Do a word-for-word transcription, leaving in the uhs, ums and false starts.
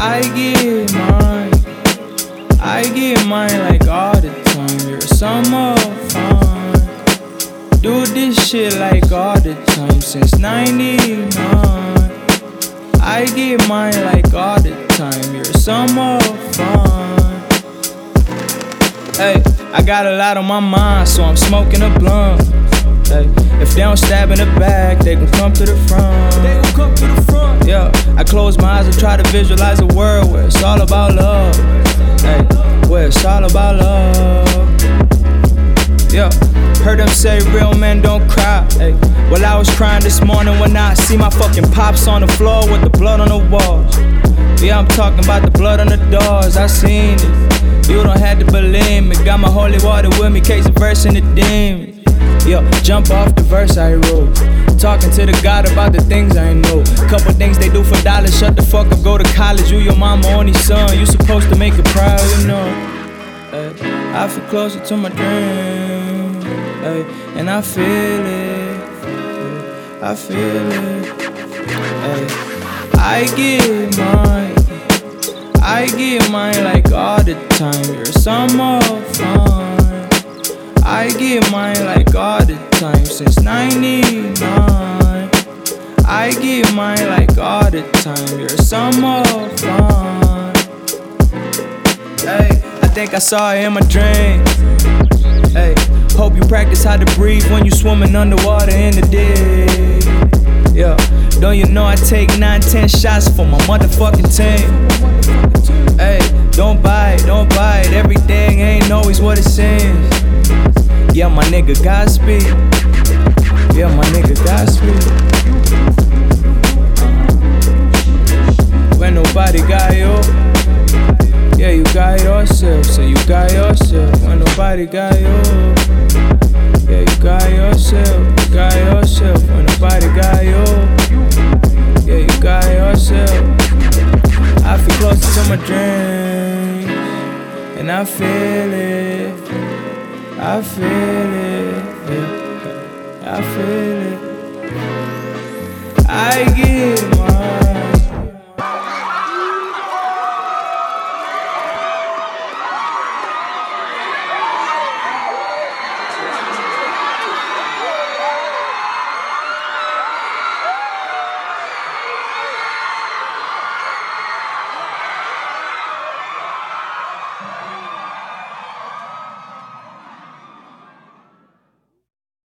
I get mine. I get mine like all the time. You're summer fun. Do this shit like all the time since ninety-nine. I get mine like all the time. You're summer fun. Hey, I got a lot on my mind, so I'm smoking a blunt. Hey, if they don't stab in the back, they gon' come to the front. They gon' come to the front. Yeah, I close my eyes and try to visualize a world where it's all about love. Hey, where it's all about love. Yeah, heard them say real men don't cry. Hey, well I was crying this morning when I see my fucking pops on the floor with the blood on the walls. Yeah, I'm talking about the blood on the doors. I seen it. You don't have to believe me. Got my holy water with me, case of verse in the demons. Yo, jump off the verse I wrote. Talking to the God about the things I know. Couple things they do for dollars. Shut the fuck up, go to college. You your mama only son. You supposed to make her proud, you know. Ay, I feel closer to my dream. Ay, and I feel it. I feel it. Ay, I get mine. I get mine like all the time. You're summer fun. I get mine like all the time since ninety-nine. I get mine like all the time. You're summer fun. Hey, I think I saw it in my dream. Hey, hope you practice how to breathe when you swimming underwater in the deep. Yeah, don't you know I take nine, ten shots for my motherfucking team. Hey, don't bite, don't bite. Everything ain't always what it seems. Yeah, my nigga Godspeed. Yeah, my nigga Godspeed. When nobody got you, yeah, you got yourself. So you got yourself. When nobody got you, yeah, you got yourself. You got yourself. When nobody got you, yeah, you got yourself. I feel closer to my dreams, and I feel it. I feel it, yeah. I feel it. I get